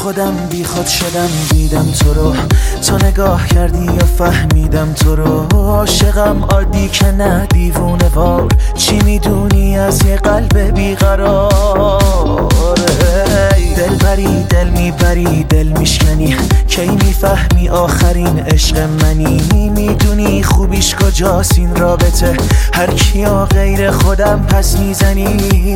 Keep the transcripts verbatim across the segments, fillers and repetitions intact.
خودم بی خود شدم دیدم تو رو، تو نگاه کردی و فهمیدم تو رو. عاشقم عادی که نه دیوونه وار، چی میدونی از یه قلب بیقرار؟ دل بری دل میبری دل میشکنی، کی میفهمی آخرین عشق منی؟ میدونی خوبیش کجاست این رابطه، هر کیا غیر خودم پس میزنی.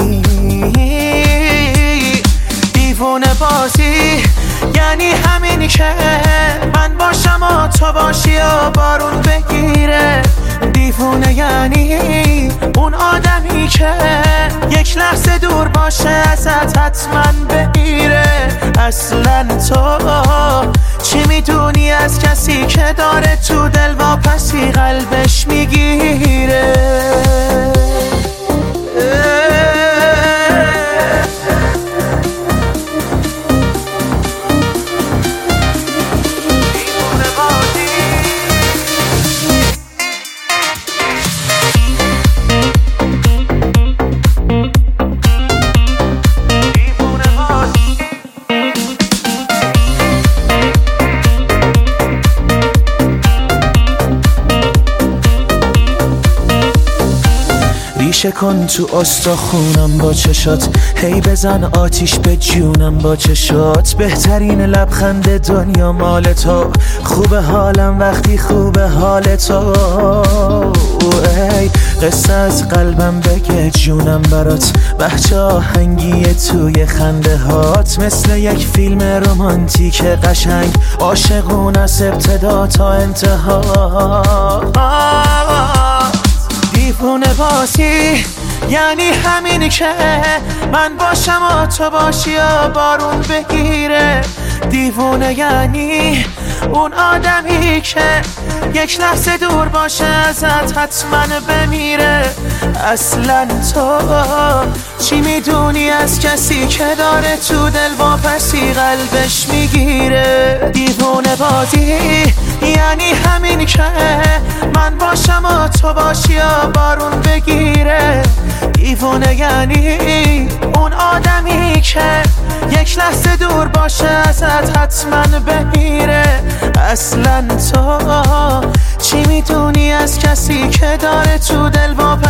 دیوونه بازی یعنی همین که من باشم و تو باشی و بارون بگیره. دیوونه یعنی اون آدمی که یک لحظه دور باشه ازت حتما بمیره. اصلا تو چی میدونی از کسی که داره تو دل واپسی قلبش میگیره؟ ریشه کن تو استخونم با چشات، هی بزن آتیش به جونم با چشات. بهترین لبخند دنیا مال تو، خوب حالم وقتی خوب حال تو. ای قصه از قلبم بگه جونم برات، بچه آهنگی توی خنده هات. مثل یک فیلم رمانتیک قشنگ، عاشقون از ابتدا تا انتها. دیوونه بازی یعنی همینی که من باشم و تو باشی و بارون بگیره. دیوونه یعنی اون آدمی که یک لحظه دور باشه ازت حتما بمیره. اصلا تو چی میدونی از کسی که داره تو دل واپسی قلبش میگیره؟ دیوونه بازی یعنی همین که من باشم و تو باشی و بارون بگیره. دیوونه یعنی اون آدمی که یک لحظه دور باشه ازت حتما بمیره. اصلا تو چی میدونی از کسی که داره تو دل واپسی